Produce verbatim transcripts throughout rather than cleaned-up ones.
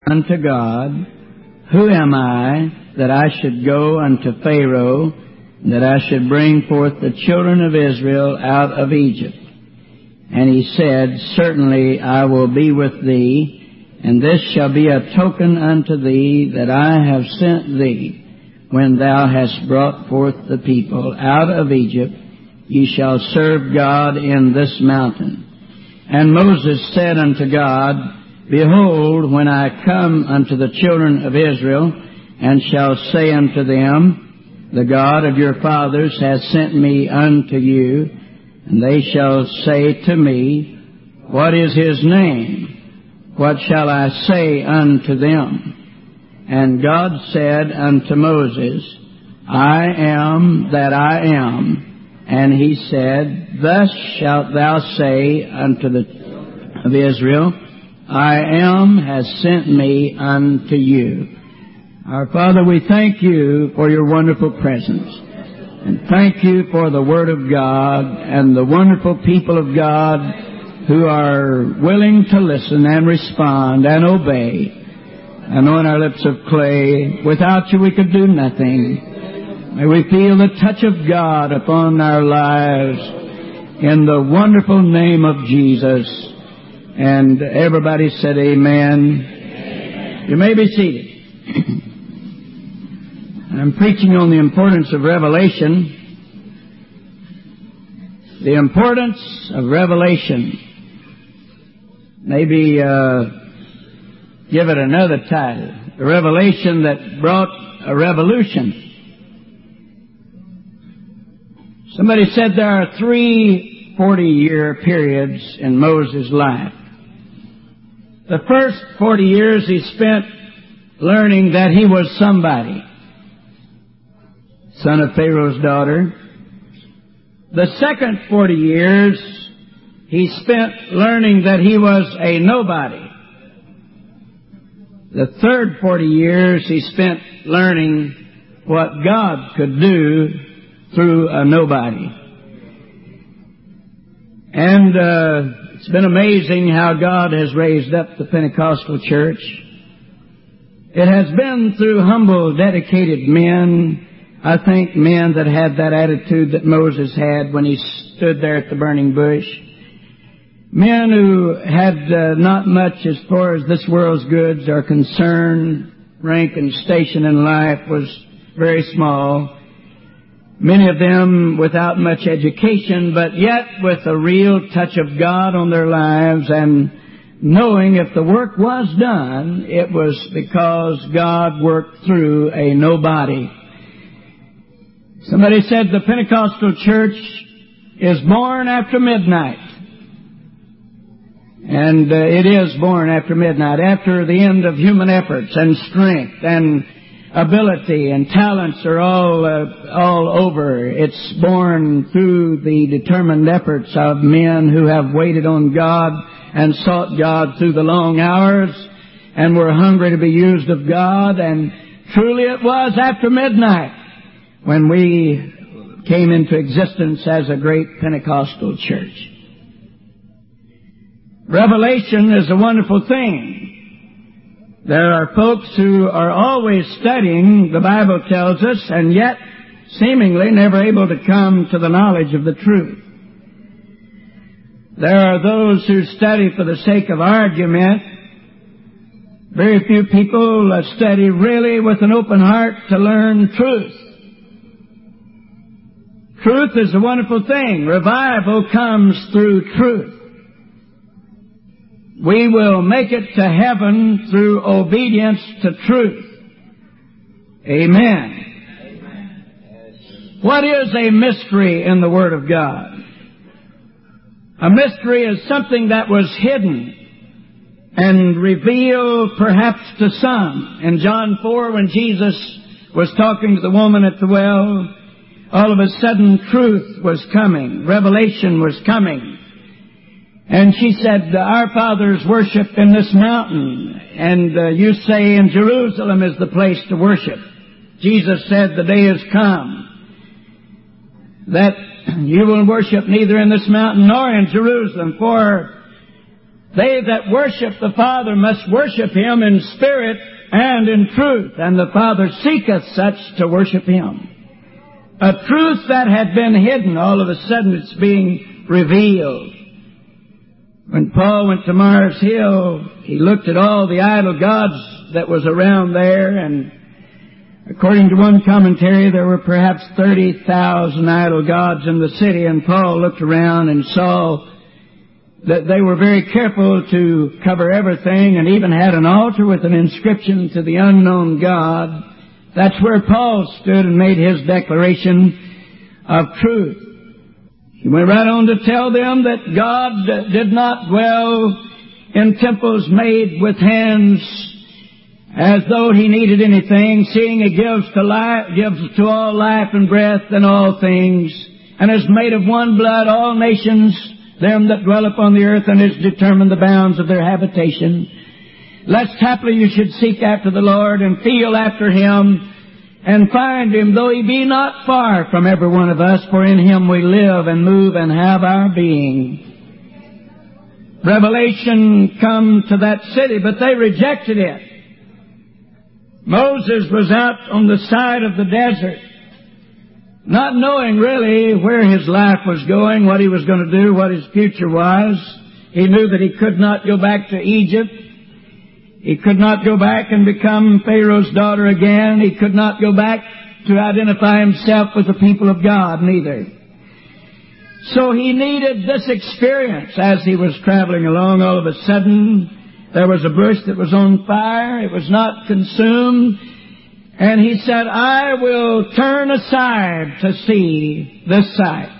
unto God, Who am I that I should go unto Pharaoh, that I should bring forth the children of Israel out of Egypt? And he said, Certainly I will be with thee, and this shall be a token unto thee that I have sent thee. When thou hast brought forth the people out of Egypt, ye shall serve God in this mountain. And Moses said unto God, Behold, when I come unto the children of Israel, and shall say unto them, The God of your fathers hath sent me unto you, and they shall say to me, What is his name? What shall I say unto them? And God said unto Moses, I am that I am. And he said, Thus shalt thou say unto the children of Israel, I am has sent me unto you. Our Father, we thank you for your wonderful presence. And thank you for the Word of God and the wonderful people of God who are willing to listen and respond and obey. Anoint our lips of clay. Without you we could do nothing. May we feel the touch of God upon our lives in the wonderful name of Jesus. And everybody said amen. Amen. You may be seated. I'm preaching on the importance of revelation. The importance of revelation. Maybe uh, give it another title. The revelation that brought a revolution. Somebody said there are three forty-year periods in Moses' life. The first forty years he spent learning that he was somebody, son of Pharaoh's daughter. The second forty years he spent learning that he was a nobody. The third forty years he spent learning what God could do through a nobody. And uh, it's been amazing how God has raised up the Pentecostal church. It has been through humble, dedicated men. I think men that had that attitude that Moses had when he stood there at the burning bush. Men who had uh, not much as far as this world's goods are concerned. Rank and station in life was very small. Many of them without much education, but yet with a real touch of God on their lives, and knowing if the work was done, it was because God worked through a nobody. Somebody said the Pentecostal church is born after midnight. And uh, it is born after midnight, after the end of human efforts and strength and ability and talents are all uh, all over. It's born through the determined efforts of men who have waited on God and sought God through the long hours and were hungry to be used of God. And truly it was after midnight when we came into existence as a great Pentecostal church. Revelation is a wonderful thing. There are folks who are always studying, the Bible tells us, and yet seemingly never able to come to the knowledge of the truth. There are those who study for the sake of argument. Very few people study really with an open heart to learn truth. Truth is a wonderful thing. Revival comes through truth. We will make it to heaven through obedience to truth. Amen. Amen. What is a mystery in the Word of God? A mystery is something that was hidden and revealed perhaps to some. In John four, when Jesus was talking to the woman at the well, all of a sudden truth was coming. Revelation was coming. And she said, Our fathers worship in this mountain, and uh, you say in Jerusalem is the place to worship. Jesus said, The day has come that you will worship neither in this mountain nor in Jerusalem, for They that worship the Father must worship Him in spirit and in truth, and the Father seeketh such to worship Him. A truth that had been hidden, all of a sudden it's being revealed. When Paul went to Mars Hill, he looked at all the idol gods that was around there, and according to one commentary, there were perhaps thirty thousand idol gods in the city, and Paul looked around and saw that they were very careful to cover everything, and even had an altar with an inscription to the unknown God. That's where Paul stood and made his declaration of truth. He went right on to tell them that God did not dwell in temples made with hands as though He needed anything, seeing He gives to life, gives to all life and breath and all things, and has made of one blood all nations, them that dwell upon the earth, and has determined the bounds of their habitation. Lest haply you should seek after the Lord, and feel after Him, and find Him, though He be not far from every one of us, for in Him we live and move and have our being. Revelation come to that city, but they rejected it. Moses was out on the side of the desert, not knowing really where his life was going, what he was going to do, what his future was. He knew that he could not go back to Egypt. He could not go back and become Pharaoh's daughter again. He could not go back to identify himself with the people of God, neither. So he needed this experience. As he was traveling along, all of a sudden, there was a bush that was on fire. It was not consumed. And he said, I will turn aside to see this sight.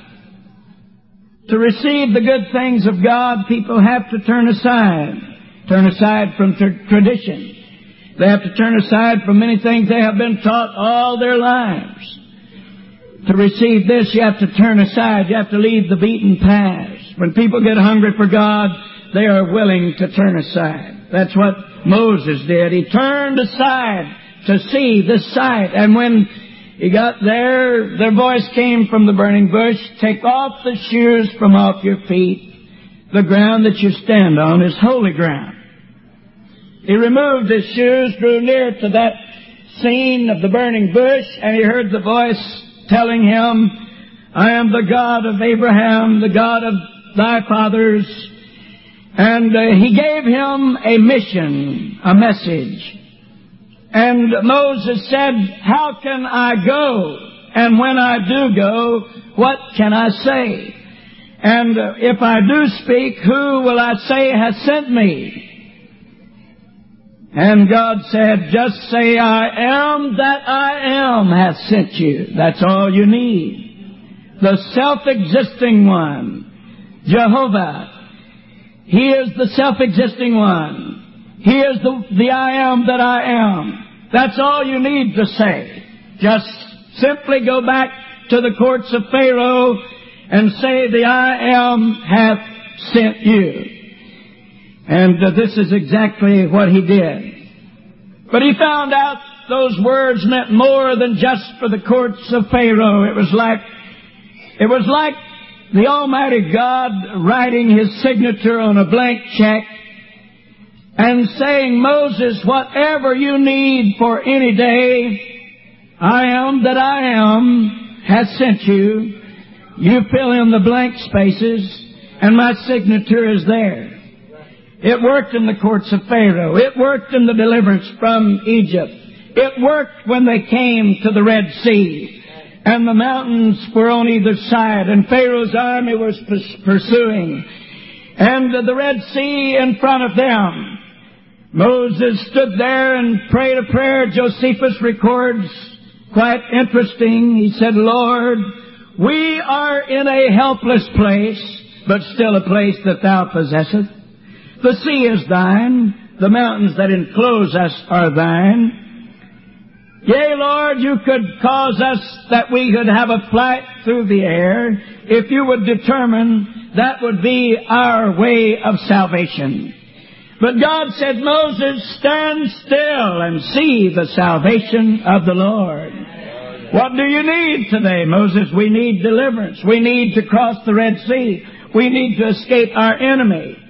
To receive the good things of God, people have to turn aside. Turn aside from tra- tradition. They have to turn aside from many things they have been taught all their lives. To receive this, you have to turn aside. You have to leave the beaten paths. When people get hungry for God, they are willing to turn aside. That's what Moses did. He turned aside to see this sight. And when he got there, their voice came from the burning bush, take off the shoes from off your feet. The ground that you stand on is holy ground. He removed his shoes, drew near to that scene of the burning bush, and he heard the voice telling him, I am the God of Abraham, the God of thy fathers. And uh, he gave him a mission, a message. And Moses said, how can I go? And when I do go, what can I say? And uh, if I do speak, who will I say has sent me? And God said, just say, I am that I am hath sent you. That's all you need. The self-existing one, Jehovah. He is the self-existing one. He is the, the I am that I am. That's all you need to say. Just simply go back to the courts of Pharaoh and say, the I am hath sent you. And uh, this is exactly what he did. But he found out those words meant more than just for the courts of Pharaoh. It was like, it was like the Almighty God writing His signature on a blank check and saying, Moses, whatever you need for any day, I am that I am has sent you. You fill in the blank spaces, and my signature is there. It worked in the courts of Pharaoh. It worked in the deliverance from Egypt. It worked when they came to the Red Sea. And the mountains were on either side, and Pharaoh's army was pursuing. And the Red Sea in front of them. Moses stood there and prayed a prayer. Josephus records, quite interesting. He said, Lord, we are in a helpless place, but still a place that Thou possesseth. The sea is Thine. The mountains that enclose us are Thine. Yea, Lord, you could cause us that we could have a flight through the air. If you would determine, that would be our way of salvation. But God said, Moses, stand still and see the salvation of the Lord. What do you need today, Moses? We need deliverance. We need to cross the Red Sea. We need to escape our enemy.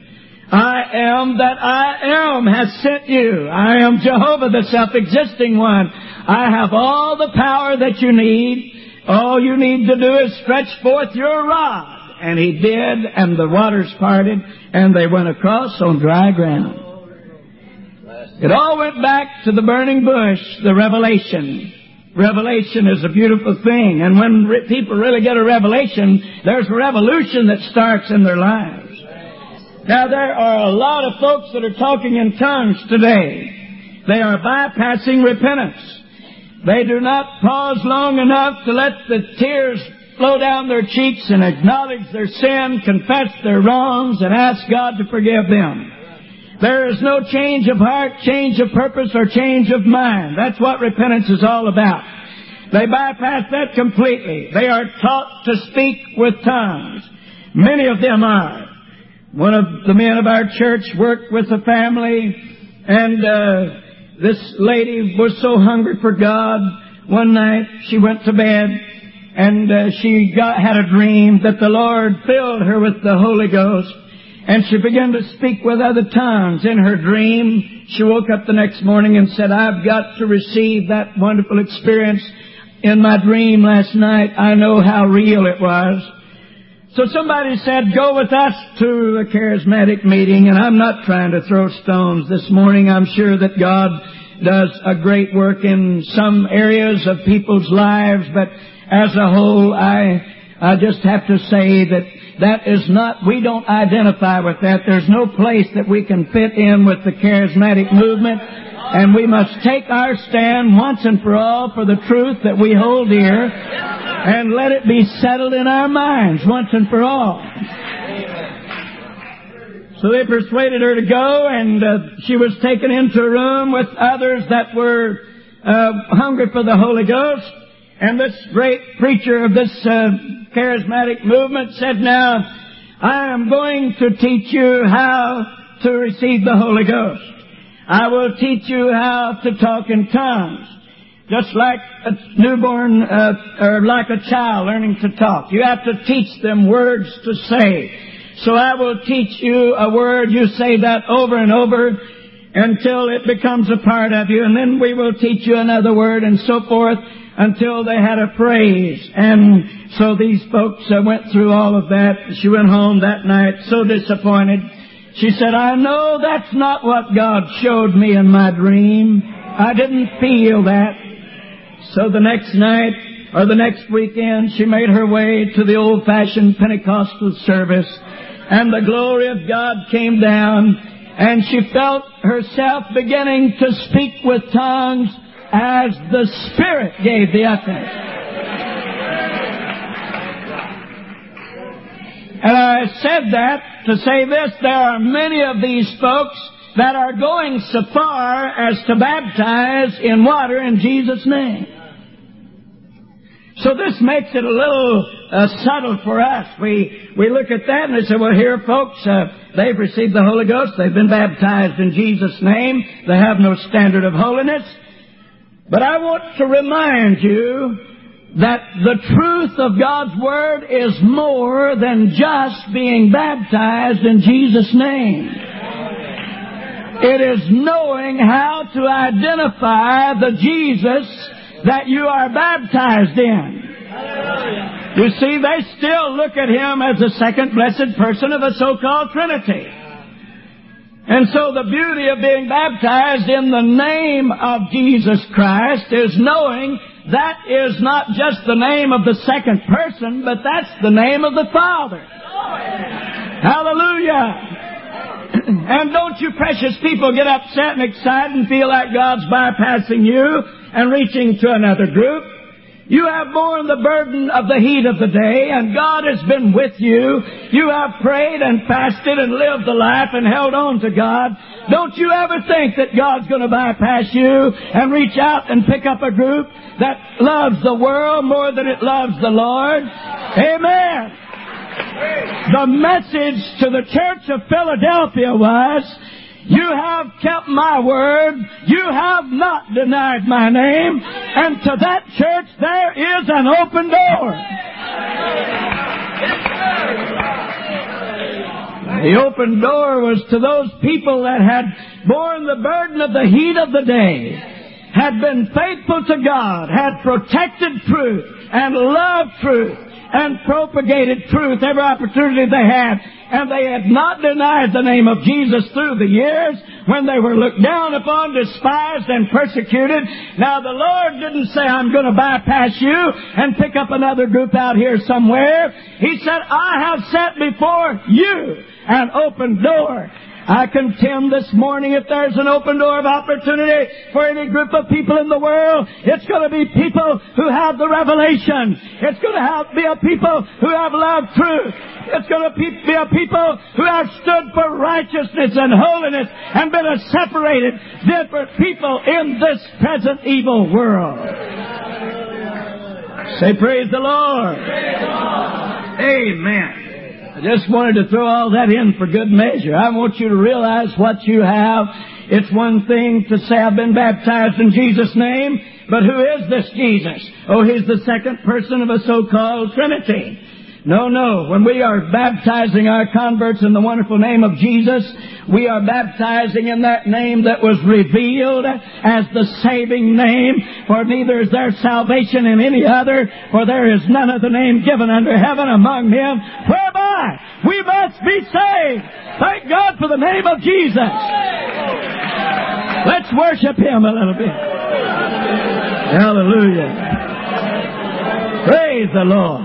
I am that I am has sent you. I am Jehovah, the self-existing one. I have all the power that you need. All you need to do is stretch forth your rod. And he did, and the waters parted, and they went across on dry ground. It all went back to the burning bush, the revelation. Revelation is a beautiful thing. And when re- people really get a revelation, there's a revolution that starts in their lives. Now, there are a lot of folks that are talking in tongues today. They are bypassing repentance. They do not pause long enough to let the tears flow down their cheeks and acknowledge their sin, confess their wrongs, and ask God to forgive them. There is no change of heart, change of purpose, or change of mind. That's what repentance is all about. They bypass that completely. They are taught to speak with tongues. Many of them are. One of the men of our church worked with a family, and uh, this lady was so hungry for God. One night she went to bed, and uh, she got, had a dream that the Lord filled her with the Holy Ghost, and she began to speak with other tongues in her dream. She woke up the next morning and said, I've got to receive that wonderful experience in my dream last night. I know how real it was. So somebody said, go with us to a charismatic meeting, and I'm not trying to throw stones this morning. I'm sure that God does a great work in some areas of people's lives, but as a whole, I, I just have to say that that is not, we don't identify with that. There's no place that we can fit in with the charismatic movement, and we must take our stand once and for all for the truth that we hold dear, and let it be settled in our minds once and for all. So they persuaded her to go, and uh, she was taken into a room with others that were uh, hungry for the Holy Ghost. And this great preacher of this uh, charismatic movement said, now, I am going to teach you how to receive the Holy Ghost. I will teach you how to talk in tongues. Just like a newborn, uh, or like a child learning to talk. You have to teach them words to say. So I will teach you a word. You say that over and over until it becomes a part of you. And then we will teach you another word, and so forth, until they had a phrase. And so these folks uh, went through all of that. She went home that night so disappointed. She said, I know that's not what God showed me in my dream. I didn't feel that. So the next night, or the next weekend, she made her way to the old-fashioned Pentecostal service, and the glory of God came down, and she felt herself beginning to speak with tongues as the Spirit gave the utterance. And I said that to say this, there are many of these folks that are going so far as to baptize in water in Jesus' name. So this makes it a little uh, subtle for us. We we look at that and we say, well, here, folks, uh, they've received the Holy Ghost. They've been baptized in Jesus' name. They have no standard of holiness. But I want to remind you that the truth of God's Word is more than just being baptized in Jesus' name. It is knowing how to identify the Jesus that you are baptized in. You see, they still look at Him as the second blessed person of a so-called Trinity. And so the beauty of being baptized in the name of Jesus Christ is knowing that is not just the name of the second person, but that's the name of the Father. Hallelujah! And don't you precious people get upset and excited and feel like God's bypassing you and reaching to another group. You have borne the burden of the heat of the day, and God has been with you. You have prayed and fasted and lived the life and held on to God. Don't you ever think that God's going to bypass you and reach out and pick up a group that loves the world more than it loves the Lord. Amen. The message to the church of Philadelphia was, you have kept my word. You have not denied my name. And to that church, there is an open door. The open door was to those people that had borne the burden of the heat of the day, had been faithful to God, had protected truth and loved truth and propagated truth every opportunity they had. And they had not denied the name of Jesus through the years when they were looked down upon, despised, and persecuted. Now, the Lord didn't say, I'm going to bypass you and pick up another group out here somewhere. He said, I have set before you an open door. I contend this morning, if there's an open door of opportunity for any group of people in the world, it's going to be people who have the revelation. It's going to have, be a people who have loved truth. It's going to be a people who have stood for righteousness and holiness and been a separated, different people in this present evil world. Say, praise the Lord. Praise the Lord. Amen. I just wanted to throw all that in for good measure. I want you to realize what you have. It's one thing to say, I've been baptized in Jesus' name, but who is this Jesus? Oh, He's the second person of a so-called Trinity. No, no. When we are baptizing our converts in the wonderful name of Jesus, we are baptizing in that name that was revealed as the saving name. For neither is there salvation in any other, for there is none other name given under heaven among men whereby we must be saved. Thank God for the name of Jesus. Let's worship Him a little bit. Hallelujah. Praise the Lord.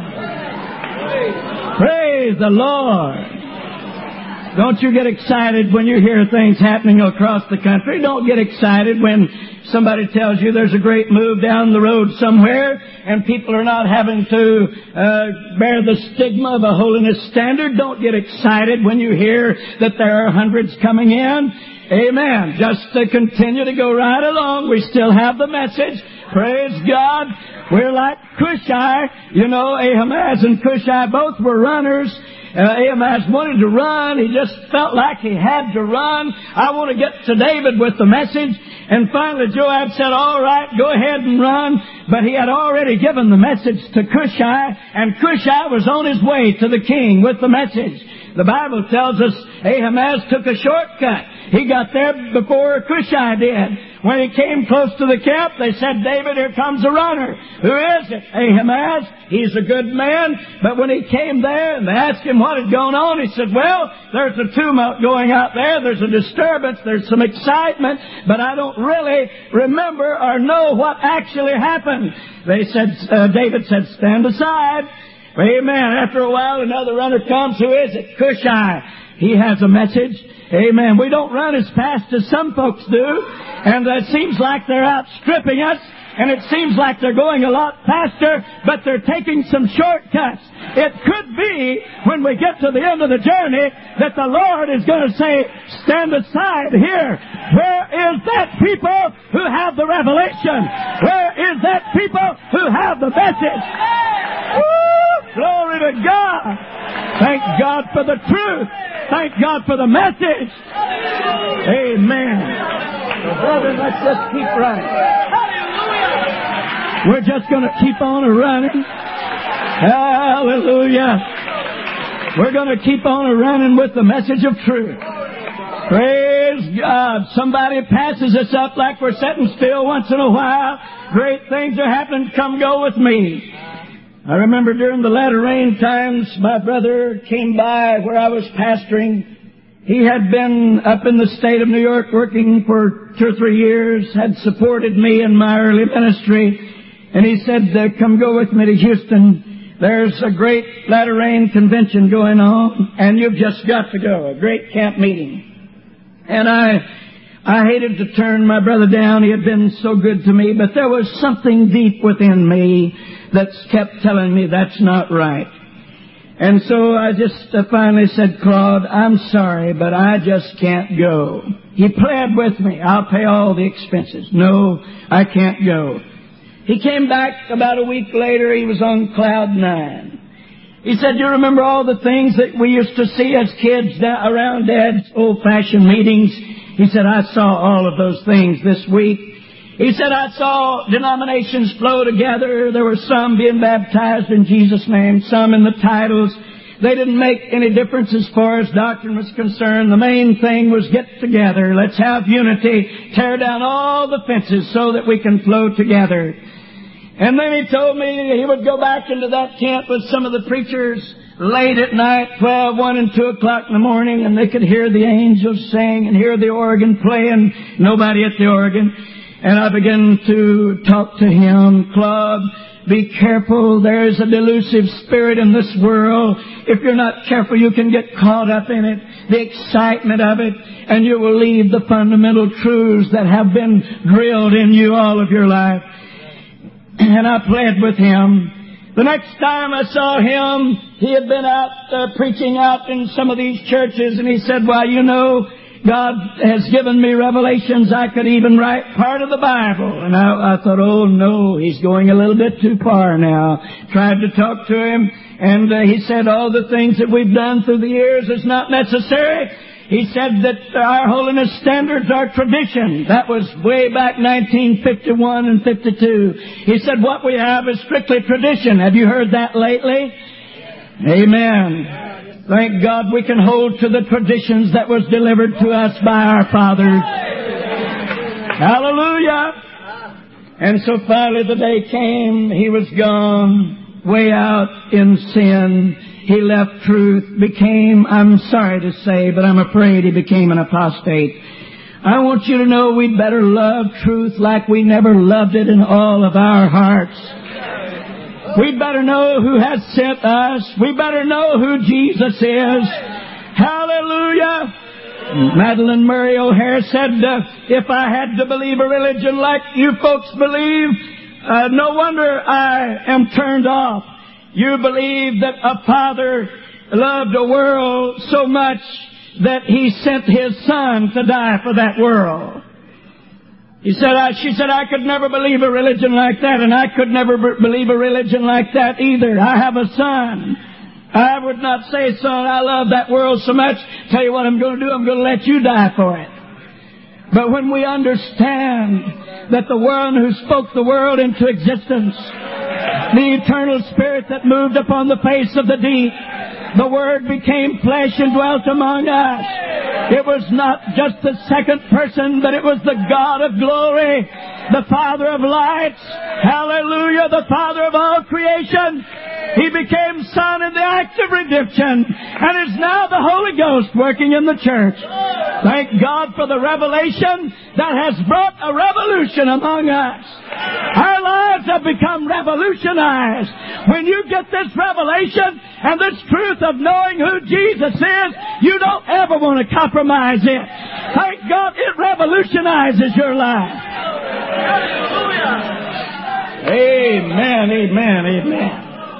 Praise the Lord. Don't you get excited when you hear things happening across the country. Don't get excited when somebody tells you there's a great move down the road somewhere and people are not having to uh, bear the stigma of a holiness standard. Don't get excited when you hear that there are hundreds coming in. Amen. Just to continue to go right along. We still have the message. Praise God. We're like Cushai. You know, Ahimaaz and Cushai both were runners. Uh, Ahimaaz wanted to run. He just felt like he had to run. I want to get to David with the message. And finally Joab said, all right, go ahead and run. But he had already given the message to Cushai, and Cushai was on his way to the king with the message. The Bible tells us Ahimaaz took a shortcut. He got there before Cushai did. When he came close to the camp, they said, David, here comes a runner. Who is it? Ahimaaz. He's a good man. But when he came there and they asked him what had gone on, he said, well, there's a tumult going out there. There's a disturbance. There's some excitement. But I don't really remember or know what actually happened. They said, uh, David said, stand aside. Amen. After a while, another runner comes. Who is it? Cushai. He has a message. Amen. We don't run as fast as some folks do. And it seems like they're outstripping us. And it seems like they're going a lot faster, but they're taking some shortcuts. It could be, when we get to the end of the journey, that the Lord is going to say, stand aside here. Where is that people who have the revelation? Where is that people who have the message? Woo! Glory to God. Thank God for the truth. Thank God for the message. Amen. So, brother, let's just keep running. We're just going to keep on running. Hallelujah. We're going to keep on running with the message of truth. Praise God. Somebody passes us up like we're sitting still once in a while. Great things are happening. Come go with me. I remember during the latter rain times, my brother came by where I was pastoring. He had been up in the state of New York working for two or three years, had supported me in my early ministry. And he said, uh, come go with me to Houston. There's a great latter rain convention going on, and you've just got to go. A great camp meeting. And I, I hated to turn my brother down. He had been so good to me, but there was something deep within me that kept telling me that's not right. And so I just uh, finally said, Claude, I'm sorry, but I just can't go. He pled with me. I'll pay all the expenses. No, I can't go. He came back about a week later. He was on cloud nine. He said, you remember all the things that we used to see as kids around Dad's old-fashioned meetings? He said, I saw all of those things this week. He said, I saw denominations flow together. There were some being baptized in Jesus' name, some in the titles. They didn't make any difference as far as doctrine was concerned. The main thing was get together. Let's have unity. Tear down all the fences so that we can flow together. And then he told me he would go back into that tent with some of the preachers late at night, twelve, one, and two o'clock in the morning, and they could hear the angels sing and hear the organ playing. Nobody at the organ. And I began to talk to him. Claude, be careful. There's a delusive spirit in this world. If you're not careful, you can get caught up in it, the excitement of it, and you will leave the fundamental truths that have been drilled in you all of your life. And I pled with him. The next time I saw him, he had been out uh, preaching out in some of these churches, and he said, well, you know, God has given me revelations. I could even write part of the Bible. And I, I thought, oh, no, he's going a little bit too far now. Tried to talk to him, and uh, he said all the things that we've done through the years is not necessary. He said that our holiness standards are tradition. That was way back nineteen fifty-one and fifty-two. He said what we have is strictly tradition. Have you heard that lately? Amen. Thank God we can hold to the traditions that was delivered to us by our fathers. Hallelujah. And so finally the day came. He was gone, way out in sin. He left truth, became, I'm sorry to say, but I'm afraid he became an apostate. I want you to know we'd better love truth like we never loved it in all of our hearts. We'd better know who has sent us. We better know who Jesus is. Hallelujah. Madeline Murray O'Hare said, uh, if I had to believe a religion like you folks believe, uh, no wonder I am turned off. You believe that a father loved a world so much that he sent his son to die for that world. He said, I, she said, I could never believe a religion like that, and I could never b- believe a religion like that either. I have a son. I would not say, son, I love that world so much. Tell you what I'm going to do. I'm going to let you die for it. But when we understand that the one who spoke the world into existence, the eternal Spirit that moved upon the face of the deep, the Word became flesh and dwelt among us. It was not just the second person, but it was the God of glory, the Father of lights. Hallelujah, the Father of all creation. He became Son in the act of redemption and is now the Holy Ghost working in the church. Thank God for the revelation that has brought a revolution among us. Our lives have become revolutionized. When you get this revelation and this truth of knowing who Jesus is, you don't ever want to compromise it. Thank God it revolutionizes your life. Amen, amen, amen.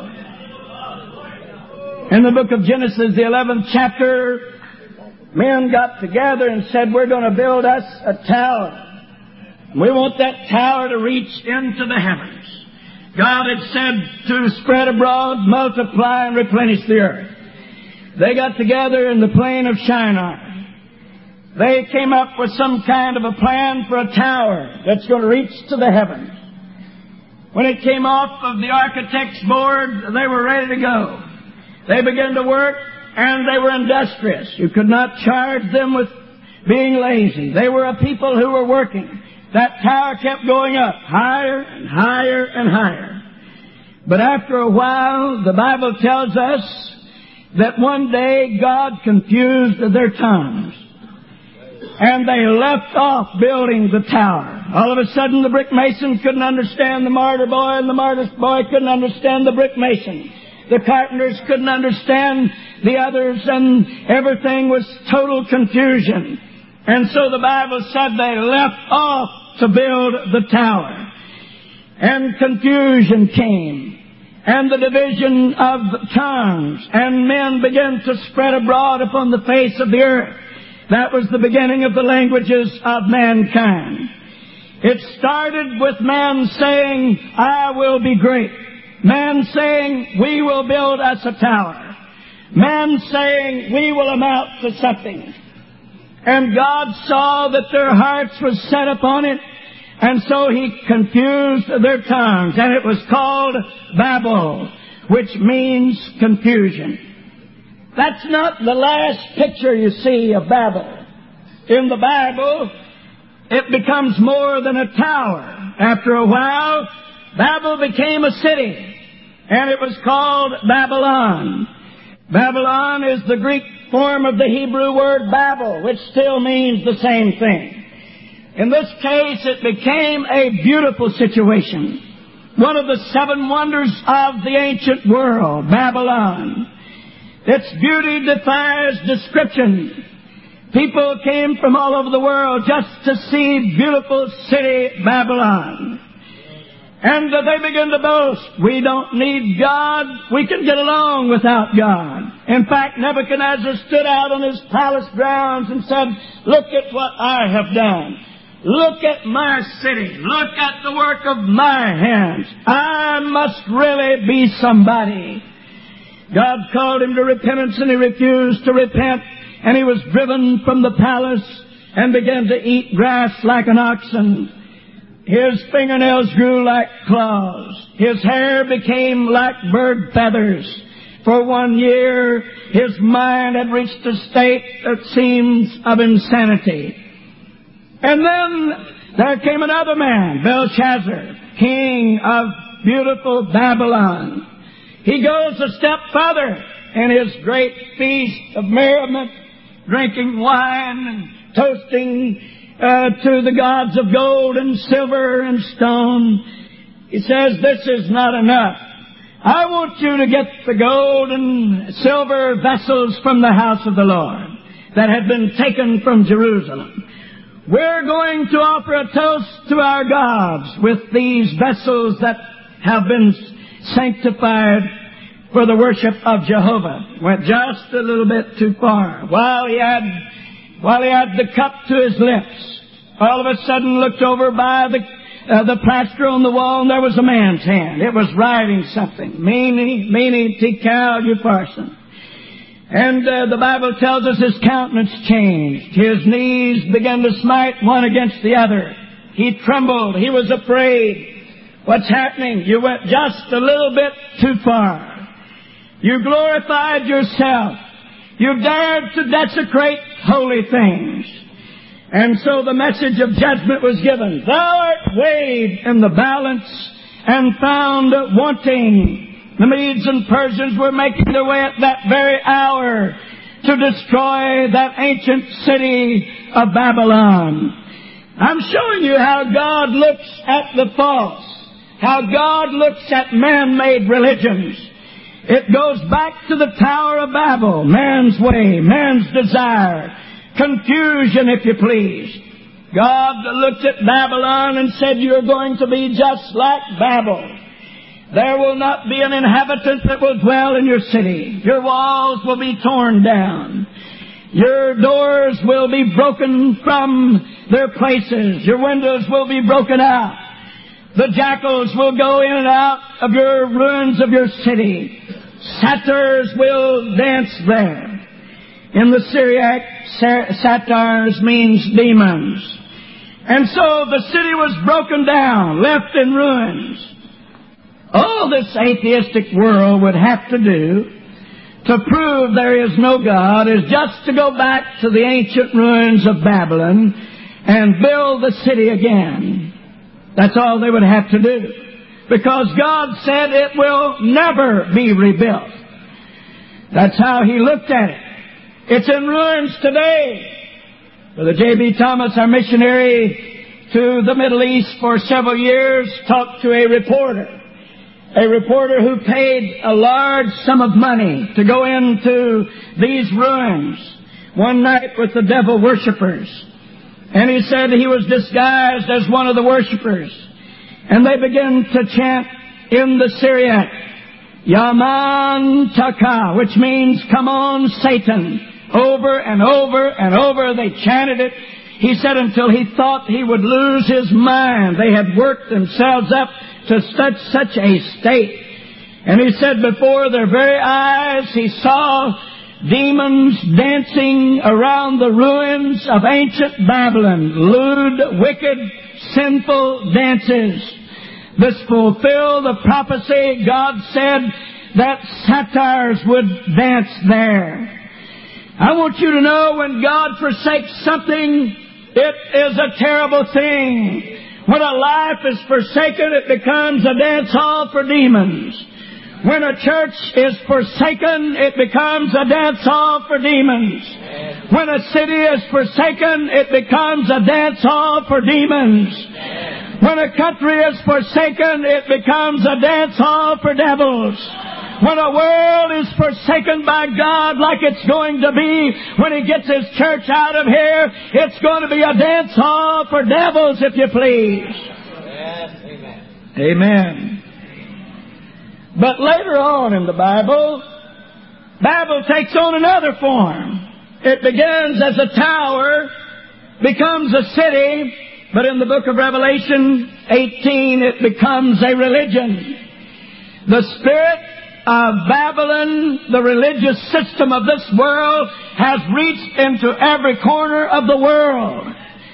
In the book of Genesis, the eleventh chapter, men got together and said, we're going to build us a tower. We want that tower to reach into the heavens. God had said to spread abroad, multiply, and replenish the earth. They got together in the plain of Shinar. They came up with some kind of a plan for a tower that's going to reach to the heavens. When it came off of the architect's board, they were ready to go. They began to work, and they were industrious. You could not charge them with being lazy. They were a people who were working. That tower kept going up, higher and higher and higher. But after a while, the Bible tells us that one day God confused their tongues. And they left off building the tower. All of a sudden, the brick mason couldn't understand the mortar boy, and the mortar boy couldn't understand the brick mason. The carpenters couldn't understand the others, and everything was total confusion. And so the Bible said they left off to build the tower. And confusion came. And the division of tongues. And men began to spread abroad upon the face of the earth. That was the beginning of the languages of mankind. It started with man saying, I will be great. Man saying, we will build us a tower. Man saying, we will amount to something. And God saw that their hearts were set upon it, and so He confused their tongues, and it was called Babel, which means confusion. That's not the last picture you see of Babel. In the Bible, it becomes more than a tower. After a while, Babel became a city, and it was called Babylon. Babylon is the Greek form of the Hebrew word Babel, which still means the same thing. In this case, it became a beautiful situation. One of the seven wonders of the ancient world, Babylon. Its beauty defies description. People came from all over the world just to see beautiful city Babylon. And uh, they begin to boast, we don't need God, we can get along without God. In fact, Nebuchadnezzar stood out on his palace grounds and said, look at what I have done. Look at my city. Look at the work of my hands. I must really be somebody. God called him to repentance, and he refused to repent, and he was driven from the palace and began to eat grass like an oxen. His fingernails grew like claws. His hair became like bird feathers. For one year, his mind had reached a state that seems of insanity. And then there came another man, Belshazzar, king of beautiful Babylon. He goes a step further in his great feast of merriment, drinking wine and toasting uh, to the gods of gold and silver and stone. He says, this is not enough. I want you to get the gold and silver vessels from the house of the Lord that had been taken from Jerusalem. We're going to offer a toast to our gods with these vessels that have been sanctified for the worship of Jehovah. Went just a little bit too far. While he had, while he had the cup to his lips, all of a sudden looked over by the uh, the plaster on the wall, and there was a man's hand. It was writing something. Meany, meany, tikal, upharsin. And uh, the Bible tells us his countenance changed. His knees began to smite one against the other. He trembled. He was afraid. What's happening? You went just a little bit too far. You glorified yourself. You dared to desecrate holy things. And so the message of judgment was given. Thou art weighed in the balance and found wanting. The Medes and Persians were making their way at that very hour to destroy that ancient city of Babylon. I'm showing you how God looks at the false, how God looks at man-made religions. It goes back to the Tower of Babel, man's way, man's desire, confusion, if you please. God looked at Babylon and said, you're going to be just like Babel. There will not be an inhabitant that will dwell in your city. Your walls will be torn down. Your doors will be broken from their places. Your windows will be broken out. The jackals will go in and out of your ruins of your city. Satyrs will dance there. In the Syriac, satyrs means demons. And so the city was broken down, left in ruins. All this atheistic world would have to do to prove there is no God is just to go back to the ancient ruins of Babylon and build the city again. That's all they would have to do. Because God said it will never be rebuilt. That's how He looked at it. It's in ruins today. Brother J B Thomas, our missionary to the Middle East for several years, talked to a reporter. A reporter who paid a large sum of money to go into these ruins one night with the devil worshippers. And he said he was disguised as one of the worshippers. And they began to chant in the Syriac, Yaman Taka, which means, come on, Satan. Over and over and over they chanted it. He said until he thought he would lose his mind. They had worked themselves up to such, such a state. And he said before their very eyes he saw demons dancing around the ruins of ancient Babylon. Lewd, wicked, sinful dances. This fulfilled the prophecy. God said that satyrs would dance there. I want you to know when God forsakes something, it is a terrible thing. When a life is forsaken, it becomes a dance hall for demons. When a church is forsaken, it becomes a dance hall for demons. When a city is forsaken, it becomes a dance hall for demons. When a country is forsaken, it becomes a dance hall for devils. When a world is forsaken by God like it's going to be when He gets His church out of here, it's going to be a dance hall for devils, if you please. Yes, amen. Amen. But later on in the Bible, Bible takes on another form. It begins as a tower, becomes a city, but in the book of Revelation eighteen, it becomes a religion. The spirit of Babylon, the religious system of this world, has reached into every corner of the world.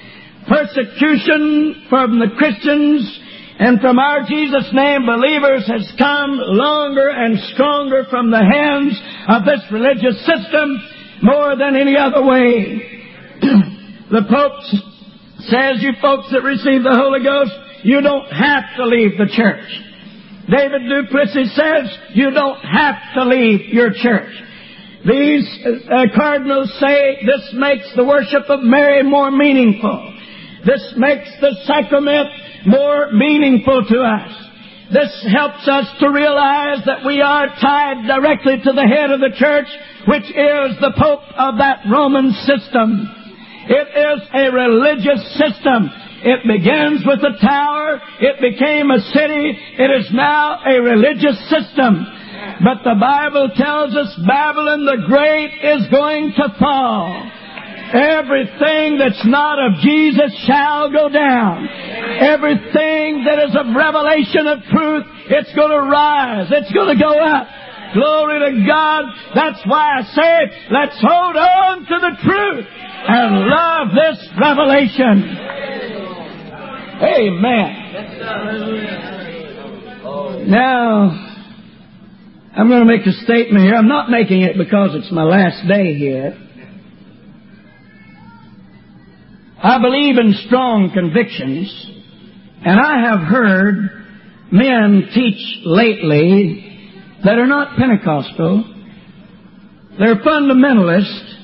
Persecution from the Christians and from our Jesus' name believers has come longer and stronger from the hands of this religious system more than any other way. The Pope says, you folks that receive the Holy Ghost, you don't have to leave the church. David Duplessis says, you don't have to leave your church. These uh, cardinals say this makes the worship of Mary more meaningful. This makes the sacrament more meaningful to us. This helps us to realize that we are tied directly to the head of the church, which is the Pope of that Roman system. It is a religious system. It begins with a tower. It became a city. It is now a religious system. But the Bible tells us Babylon the Great is going to fall. Everything that's not of Jesus shall go down. Everything that is a revelation of truth, it's going to rise. It's going to go up. Glory to God. That's why I say, let's hold on to the truth and love this revelation. Amen. Now, I'm going to make a statement here. I'm not making it because it's my last day here. I believe in strong convictions, and I have heard men teach lately that are not Pentecostal. They're fundamentalists,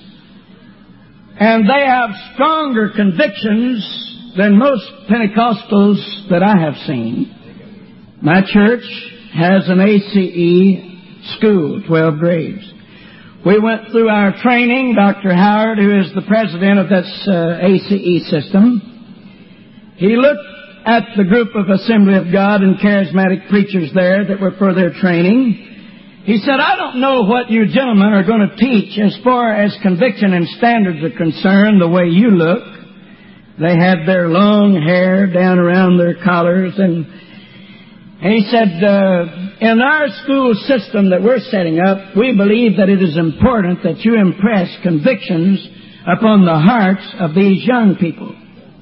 and they have stronger convictions than most Pentecostals that I have seen. My church has an A C E school, twelve grades. We went through our training. Doctor Howard, who is the president of this uh, A C E system, he looked at the group of Assembly of God and charismatic preachers there that were for their training. He said, I don't know what you gentlemen are going to teach as far as conviction and standards are concerned, the way you look. They had their long hair down around their collars. And, and he said, uh, in our school system that we're setting up, we believe that it is important that you impress convictions upon the hearts of these young people.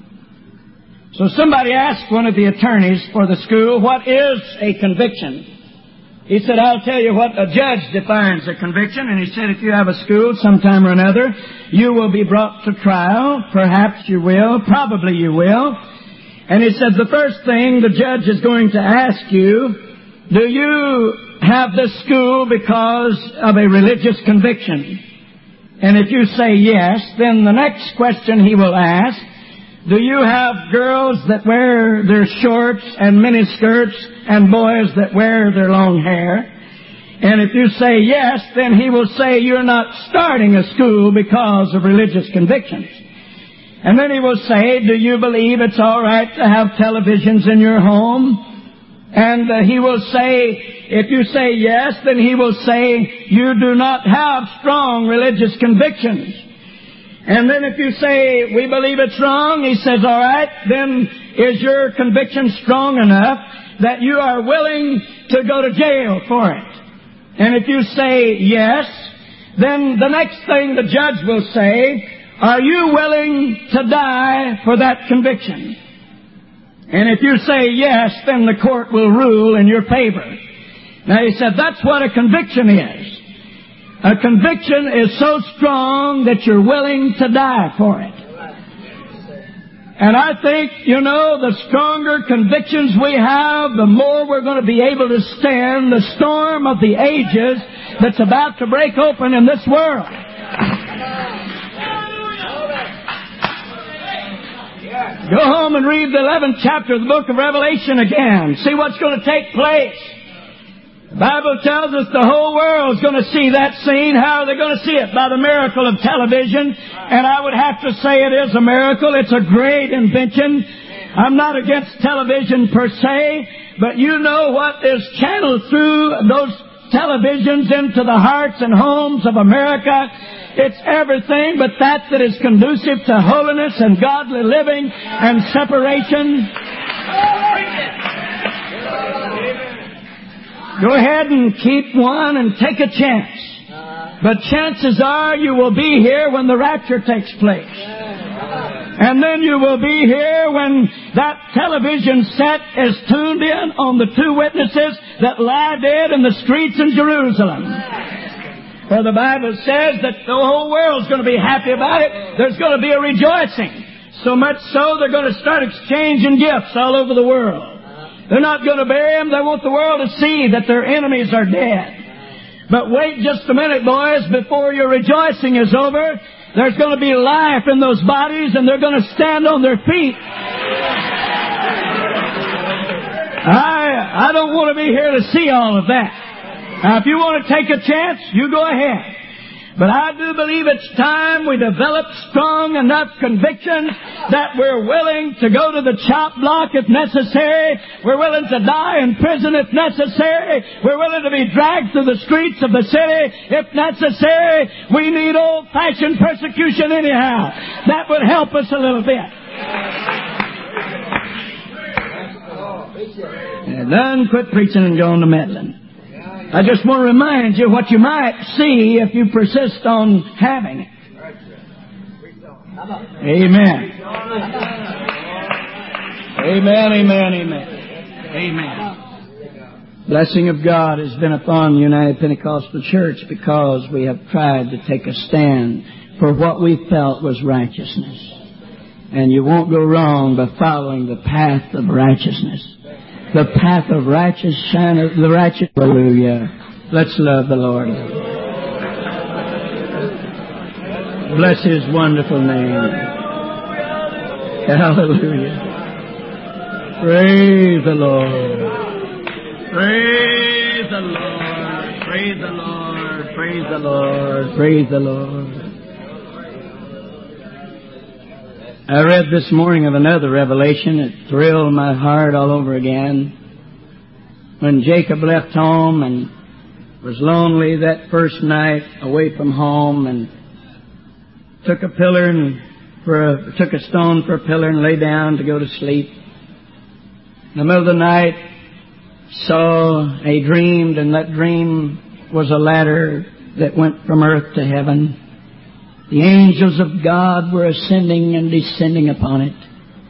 So somebody asked one of the attorneys for the school, what is a conviction? He said, I'll tell you what a judge defines a conviction. And he said, if you have a school sometime or another, you will be brought to trial. Perhaps you will. Probably you will. And he said, the first thing the judge is going to ask you, do you have this school because of a religious conviction? And if you say yes, then the next question he will ask, do you have girls that wear their shorts and miniskirts and boys that wear their long hair? And if you say yes, then he will say you're not starting a school because of religious convictions. And then he will say, do you believe it's all right to have televisions in your home? And uh, he will say, if you say yes, then he will say you do not have strong religious convictions. And then if you say, we believe it's wrong, he says, all right, then is your conviction strong enough that you are willing to go to jail for it? And if you say yes, then the next thing the judge will say, are you willing to die for that conviction? And if you say yes, then the court will rule in your favor. Now he said that's what a conviction is. A conviction is so strong that you're willing to die for it. And I think, you know, the stronger convictions we have, the more we're going to be able to stand the storm of the ages that's about to break open in this world. Go home and read the eleventh chapter of the book of Revelation again. See what's going to take place. The Bible tells us the whole world's going to see that scene. How are they going to see it? By the miracle of television. And I would have to say it is a miracle. It's a great invention. I'm not against television per se, but you know what is channeled through those televisions into the hearts and homes of America. It's everything but that that is conducive to holiness and godly living and separation. Go ahead and keep one and take a chance. But chances are you will be here when the rapture takes place. And then you will be here when that television set is tuned in on the two witnesses that lie dead in the streets in Jerusalem. Well, the Bible says that the whole world's going to be happy about it. There's going to be a rejoicing. So much so they're going to start exchanging gifts all over the world. They're not going to bury them. They want the world to see that their enemies are dead. But wait just a minute, boys, before your rejoicing is over. There's going to be life in those bodies, and they're going to stand on their feet. I, I don't want to be here to see all of that. Now, if you want to take a chance, you go ahead. But I do believe it's time we develop strong enough conviction that we're willing to go to the chop block if necessary. We're willing to die in prison if necessary. We're willing to be dragged through the streets of the city if necessary. We need old-fashioned persecution anyhow. That would help us a little bit. And then quit preaching and go on to meddling. I just want to remind you what you might see if you persist on having it. Amen. Amen, amen, amen. Amen. Blessing of God has been upon the United Pentecostal Church because we have tried to take a stand for what we felt was righteousness. And you won't go wrong by following the path of righteousness. The path of righteous shineth, the righteous. Hallelujah. Let's love the Lord. Bless His wonderful name. Hallelujah. Praise the Lord. Praise the Lord. Praise the Lord. Praise the Lord. Praise the Lord. I read this morning of another revelation. It thrilled my heart all over again. When Jacob left home and was lonely that first night away from home and took a pillar and for a, took a stone for a pillar and lay down to go to sleep. In the middle of the night, saw a dream, and that dream was a ladder that went from earth to heaven. The angels of God were ascending and descending upon it.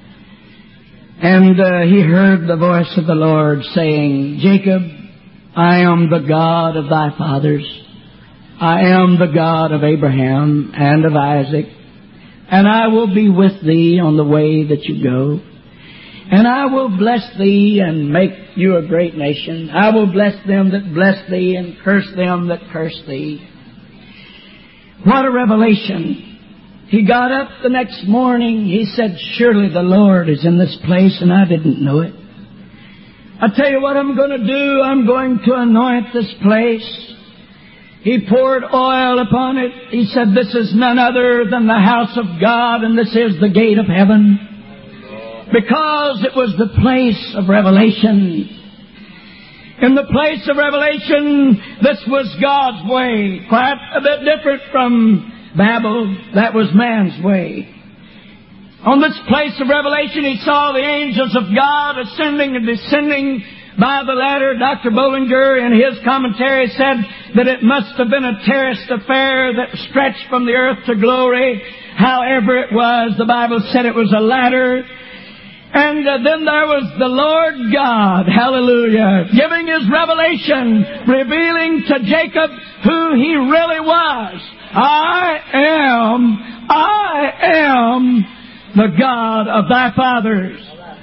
And uh, he heard the voice of the Lord saying, Jacob, I am the God of thy fathers. I am the God of Abraham and of Isaac. And I will be with thee on the way that you go. And I will bless thee and make you a great nation. I will bless them that bless thee and curse them that curse thee. What a revelation. He got up the next morning. He said, surely the Lord is in this place, and I didn't know it. I tell you what I'm going to do. I'm going to anoint this place. He poured oil upon it. He said, this is none other than the house of God, and this is the gate of heaven. Because it was the place of revelation. In the place of revelation, this was God's way. Quite a bit different from Babel. That was man's way. On this place of revelation, he saw the angels of God ascending and descending by the ladder. Doctor Bollinger, in his commentary, said that it must have been a terraced affair that stretched from the earth to glory. However it was, the Bible said it was a ladder. And uh, then there was the Lord God, hallelujah, giving His revelation, revealing to Jacob who He really was. I am, I am the God of thy fathers.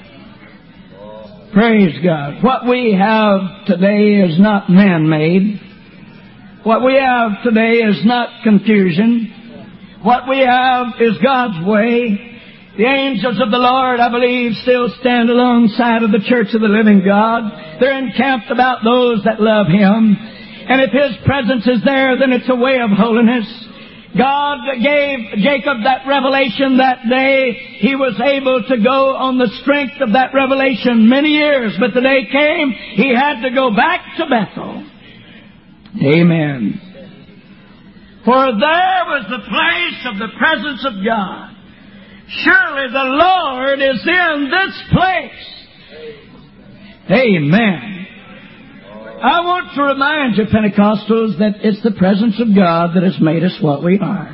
Praise God. What we have today is not man-made. What we have today is not confusion. What we have is God's way. The angels of the Lord, I believe, still stand alongside of the church of the living God. They're encamped about those that love Him. And if His presence is there, then it's a way of holiness. God gave Jacob that revelation that day. He was able to go on the strength of that revelation many years. But the day came, he had to go back to Bethel. Amen. For there was the place of the presence of God. Surely the Lord is in this place. Amen. I want to remind you, Pentecostals, that it's the presence of God that has made us what we are.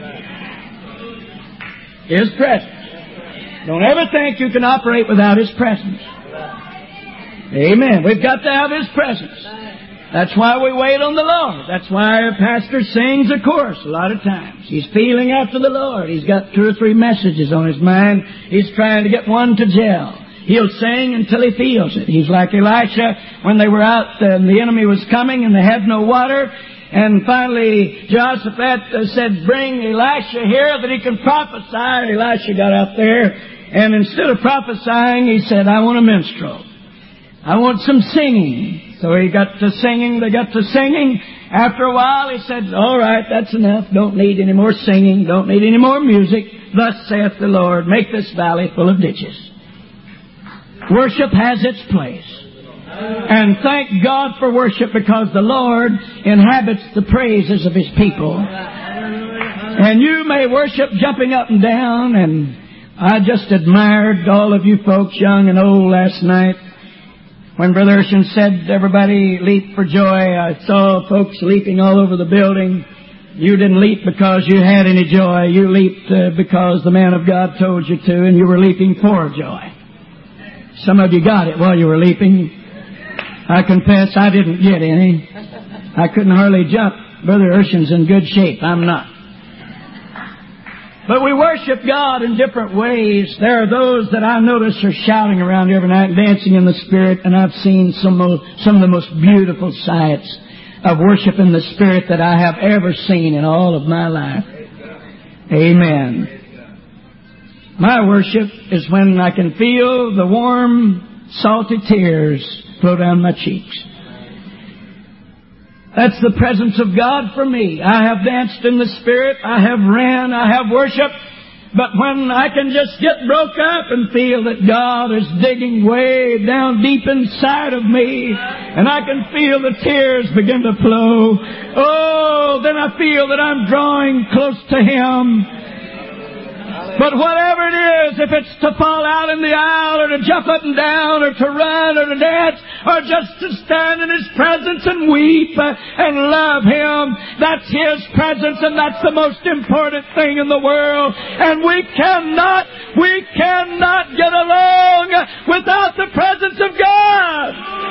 His presence. Don't ever think you can operate without His presence. Amen. We've got to have His presence. That's why we wait on the Lord. That's why a pastor sings a chorus a lot of times. He's feeling after the Lord. He's got two or three messages on his mind. He's trying to get one to gel. He'll sing until he feels it. He's like Elisha when they were out and the enemy was coming and they had no water. And finally, Jehoshaphat said, bring Elisha here that he can prophesy. And Elisha got out there, and instead of prophesying, he said, I want a minstrel. I want some singing. So he got to singing, they got to singing. After a while he said, all right, that's enough. Don't need any more singing. Don't need any more music. Thus saith the Lord, make this valley full of ditches. Worship has its place. And thank God for worship, because the Lord inhabits the praises of His people. And you may worship jumping up and down. And I just admired all of you folks, young and old, last night. When Brother Urshan said everybody leap for joy, I saw folks leaping all over the building. You didn't leap because you had any joy. You leaped uh, because the man of God told you to, and you were leaping for joy. Some of you got it while you were leaping. I confess I didn't get any. I couldn't hardly jump. Brother Urshan's in good shape. I'm not. But we worship God in different ways. There are those that I notice are shouting around every night, dancing in the Spirit, and I've seen some of, some of the most beautiful sights of worship in the Spirit that I have ever seen in all of my life. Amen. My worship is when I can feel the warm, salty tears flow down my cheeks. That's the presence of God for me. I have danced in the Spirit. I have ran. I have worshiped. But when I can just get broke up and feel that God is digging way down deep inside of me, and I can feel the tears begin to flow, oh, then I feel that I'm drawing close to Him. But whatever it is, if it's to fall out in the aisle, or to jump up and down, or to run, or to dance, or just to stand in His presence and weep and love Him, that's His presence, and that's the most important thing in the world. And we cannot, we cannot get along without the presence of God.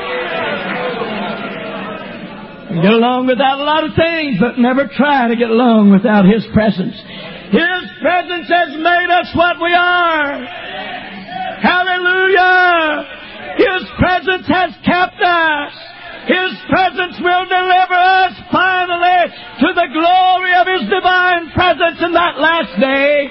We get along without a lot of things, but never try to get along without His presence. His presence has made us what we are. Hallelujah. His presence has kept us. His presence will deliver us finally to the glory of His divine presence in that last day.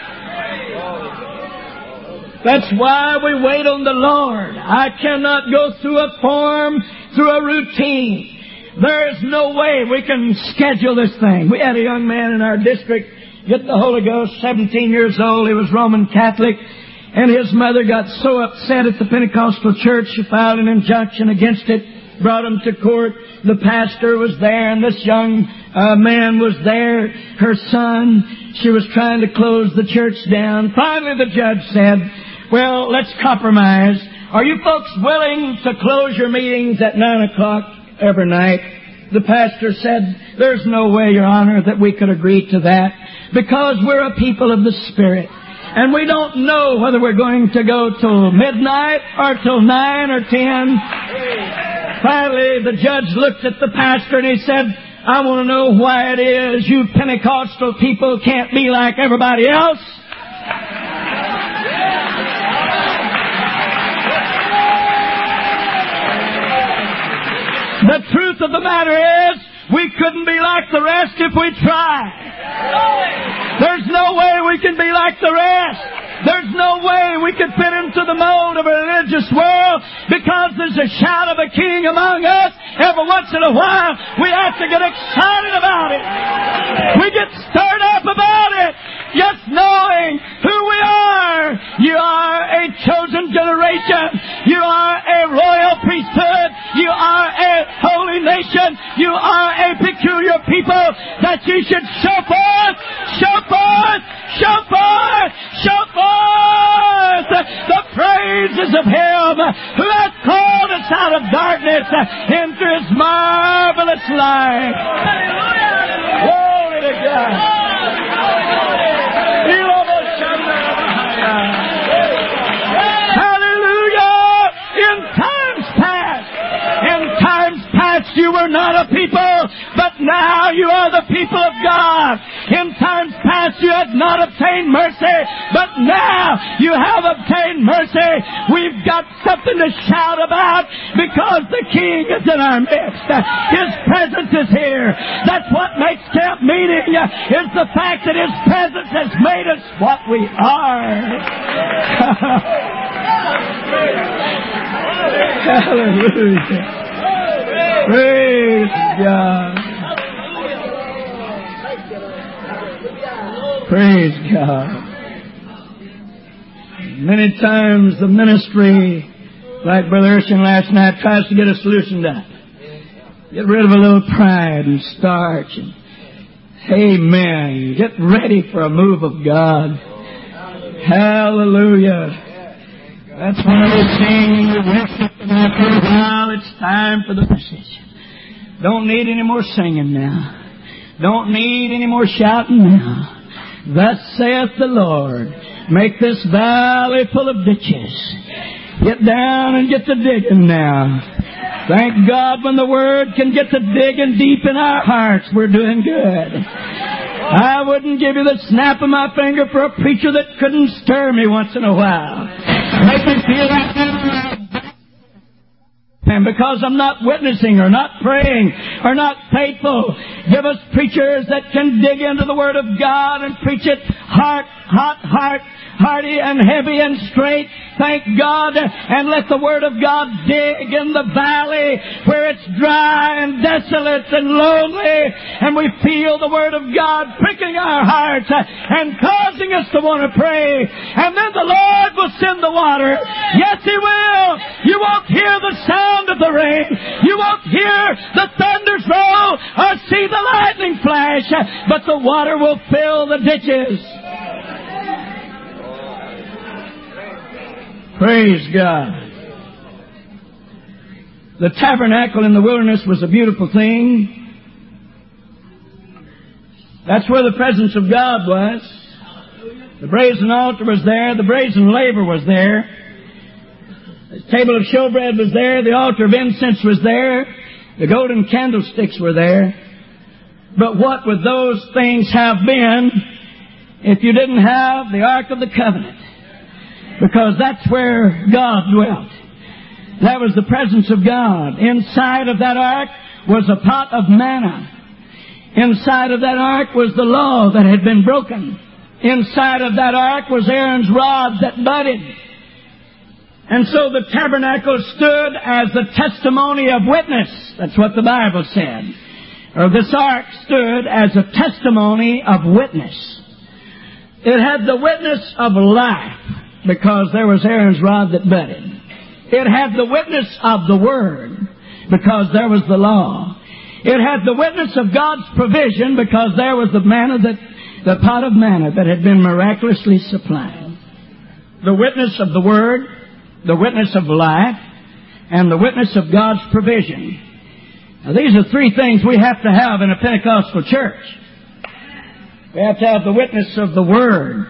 That's why we wait on the Lord. I cannot go through a form, through a routine. There is no way we can schedule this thing. We had a young man in our district get the Holy Ghost, seventeen years old. He was Roman Catholic. And his mother got so upset at the Pentecostal church, she filed an injunction against it, brought him to court. The pastor was there, and this young uh, man was there, her son. She was trying to close the church down. Finally, the judge said, well, let's compromise. Are you folks willing to close your meetings at nine o'clock every night? The pastor said, there's no way, Your Honor, that we could agree to that, because we're a people of the Spirit. And we don't know whether we're going to go till midnight or till nine or ten. Finally, the judge looked at the pastor and he said, I want to know why it is you Pentecostal people can't be like everybody else. The truth of the matter is, we couldn't be like the rest if we tried. There's no way we can be like the rest. There's no way we could fit into the mold of a religious world, because there's a shout of a king among us. Every once in a while, we have to get excited about it. We get stirred up about it, just knowing who we are. You are a chosen generation. You are a royal priesthood. You are a holy nation. You are a peculiar people that you should show forth, show forth, show forth, show forth the praises of Him who hath called us out of darkness into His marvelous light. Glory to God. Hallelujah! In times past, in times past you were not a people, but now you are the people of God. In times past you had not obtained mercy, but now you have obtained mercy. We've got something to shout about because the King is in our midst. His presence is here. That's what makes camp meeting, is the fact that His presence has made us what we are. Hallelujah. Praise God. Praise God. Many times the ministry, like Brother Urshan last night, tries to get us loosened up. Get rid of a little pride and starch. And, amen. Get ready for a move of God. Hallelujah. That's why we sing and we worship, and after a while it's time for the message. Don't need any more singing now. Don't need any more shouting now. Thus saith the Lord, make this valley full of ditches. Get down and get to digging now. Thank God when the Word can get to digging deep in our hearts, we're doing good. I wouldn't give you the snap of my finger for a preacher that couldn't stir me once in a while. Make me feel like that. And because I'm not witnessing or not praying or not faithful, give us preachers that can dig into the Word of God and preach it heart, hot, heart, hearty and heavy and straight. Thank God. And let the Word of God dig in the valley where it's dry and desolate and lonely. And we feel the Word of God pricking our hearts and causing us to want to pray. And then the Lord will send the water. Yes, He will. You won't hear the sound of the rain. You won't hear the thunders roll or see the lightning flash. But the water will fill the ditches. Praise God. The tabernacle in the wilderness was a beautiful thing. That's where the presence of God was. The brazen altar was there. The brazen laver was there. The table of showbread was there. The altar of incense was there. The golden candlesticks were there. But what would those things have been if you didn't have the Ark of the Covenant? Because that's where God dwelt. That was the presence of God. Inside of that ark was a pot of manna. Inside of that ark was the law that had been broken. Inside of that ark was Aaron's rod that budded. And so the tabernacle stood as a testimony of witness. That's what the Bible said. Or this ark stood as a testimony of witness. It had the witness of life, because there was Aaron's rod that budded. It had the witness of the Word, because there was the law. It had the witness of God's provision, because there was the manna that, the pot of manna that had been miraculously supplied. The witness of the Word, the witness of life, and the witness of God's provision. Now, these are three things we have to have in a Pentecostal church. We have to have the witness of the Word.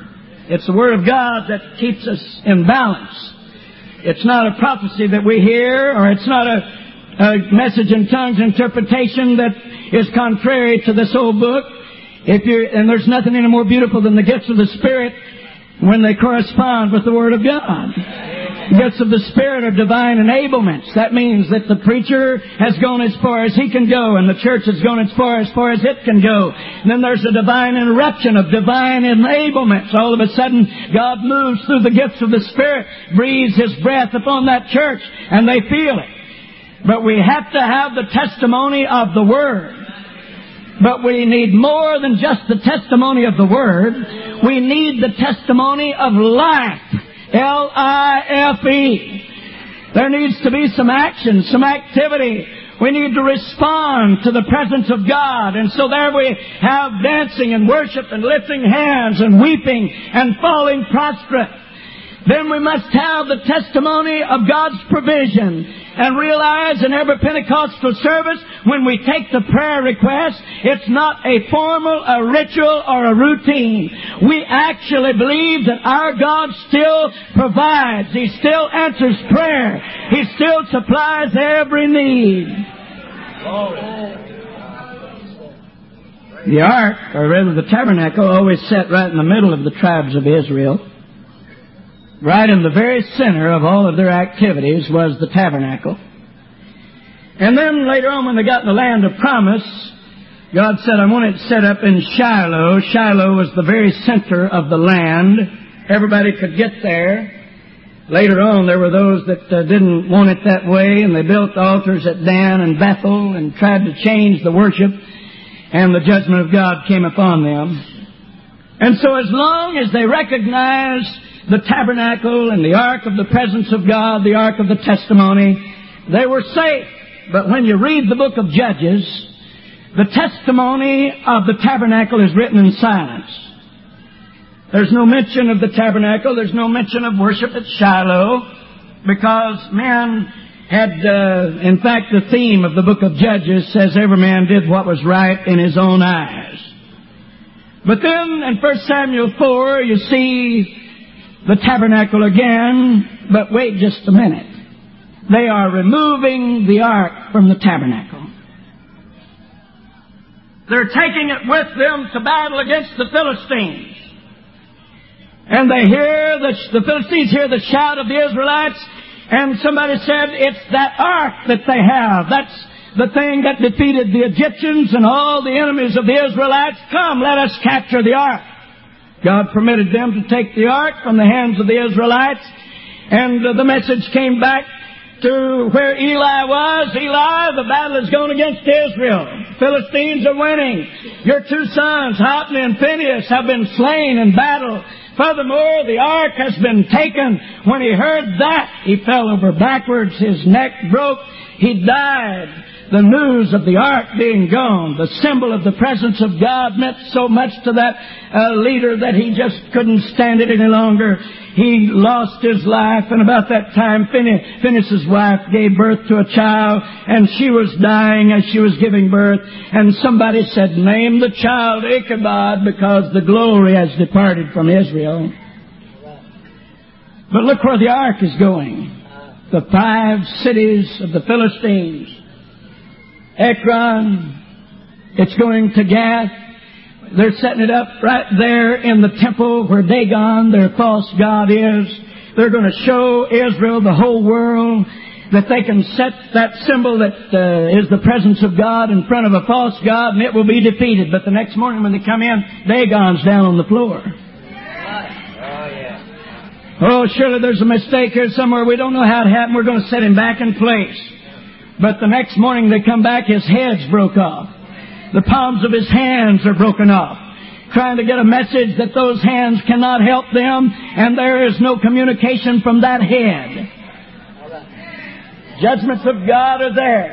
It's the Word of God that keeps us in balance. It's not a prophecy that we hear, or it's not a, a message in tongues interpretation that is contrary to this old book. If you and there's nothing any more beautiful than the gifts of the Spirit when they correspond with the Word of God. Gifts of the Spirit are divine enablements. That means that the preacher has gone as far as he can go, and the church has gone as far as far as it can go. And then there's a divine interruption of divine enablements. All of a sudden, God moves through the gifts of the Spirit, breathes His breath upon that church, and they feel it. But we have to have the testimony of the Word. But we need more than just the testimony of the Word. We need the testimony of life. L I F E. There needs to be some action, some activity. We need to respond to the presence of God. And so there we have dancing and worship and lifting hands and weeping and falling prostrate. Then we must have the testimony of God's provision and realize in every Pentecostal service when we take the prayer request, it's not a formal, a ritual, or a routine. We actually believe that our God still provides. He still answers prayer. He still supplies every need. The ark, or rather the tabernacle, always sat right in the middle of the tribes of Israel. Right in the very center of all of their activities was the tabernacle. And then later on when they got in the land of promise, God said, I want it set up in Shiloh. Shiloh was the very center of the land. Everybody could get there. Later on there were those that uh, didn't want it that way, and they built altars at Dan and Bethel and tried to change the worship, and the judgment of God came upon them. And so as long as they recognized the tabernacle and the ark of the presence of God, the ark of the testimony, they were safe. But when you read the book of Judges, the testimony of the tabernacle is written in silence. There's no mention of the tabernacle. There's no mention of worship at Shiloh, because men had, uh, in fact, the theme of the book of Judges says every man did what was right in his own eyes. But then in First Samuel four, you see the tabernacle again, but wait just a minute. They are removing the ark from the tabernacle. They're taking it with them to battle against the Philistines. And they hear, the, the Philistines hear the shout of the Israelites, and somebody said, it's that ark that they have. That's the thing that defeated the Egyptians and all the enemies of the Israelites. Come, let us capture the ark. God permitted them to take the ark from the hands of the Israelites, and uh, the message came back to where Eli was. Eli, the battle is going against Israel. Philistines are winning. Your two sons, Hophni and Phinehas, have been slain in battle. Furthermore, the ark has been taken. When he heard that, he fell over backwards. His neck broke. He died. The news of the ark being gone, the symbol of the presence of God, meant so much to that uh, leader that he just couldn't stand it any longer. He lost his life, and about that time Phine- Phinehas' wife gave birth to a child, and she was dying as she was giving birth, and somebody said, name the child Ichabod, because the glory has departed from Israel. But look where the ark is going. The five cities of the Philistines. Ekron, it's going to Gath. They're setting it up right there in the temple where Dagon, their false god, is. They're going to show Israel, the whole world, that they can set that symbol that uh, is the presence of God in front of a false god, and it will be defeated. But the next morning when they come in, Dagon's down on the floor. Oh, surely there's a mistake here somewhere. We don't know how it happened. We're going to set him back in place. But the next morning they come back, his head's broke off. The palms of his hands are broken off. Trying to get a message that those hands cannot help them, and there is no communication from that head. Judgments of God are there.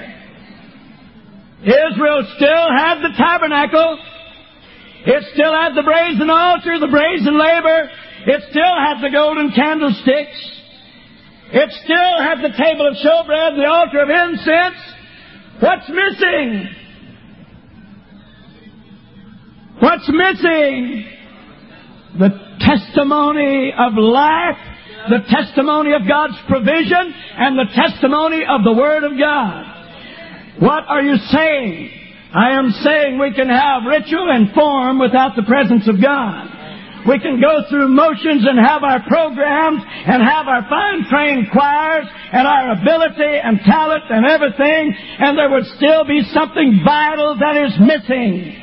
Israel still had the tabernacle. It still had the brazen altar, the brazen laver. It still had the golden candlesticks. It still had the table of showbread and the altar of incense. What's missing? What's missing? The testimony of life, the testimony of God's provision, and the testimony of the Word of God. What are you saying? I am saying we can have ritual and form without the presence of God. We can go through motions and have our programs and have our fine-trained choirs and our ability and talent and everything, and there would still be something vital that is missing.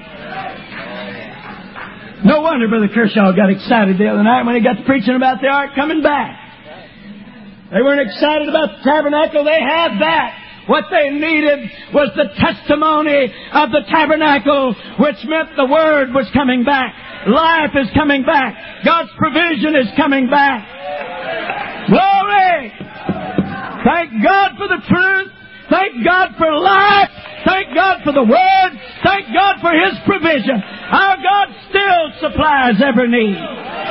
No wonder Brother Kershaw got excited the other night when he got to preaching about the ark coming back. They weren't excited about the tabernacle. They had that. What they needed was the testimony of the tabernacle, which meant the Word was coming back. Life is coming back. God's provision is coming back. Glory! Thank God for the truth. Thank God for life. Thank God for the Word. Thank God for His provision. Our God still supplies every need.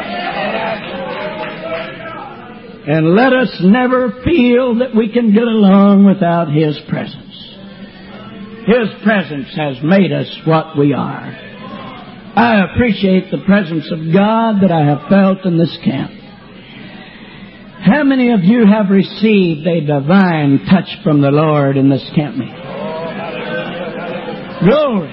And let us never feel that we can get along without His presence. His presence has made us what we are. I appreciate the presence of God that I have felt in this camp. How many of you have received a divine touch from the Lord in this camp meeting? Glory!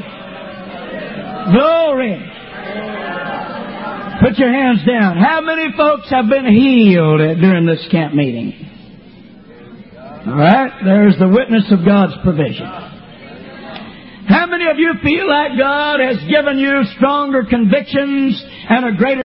Glory! Put your hands down. How many folks have been healed during this camp meeting? All right, there's the witness of God's provision. How many of you feel like God has given you stronger convictions and a greater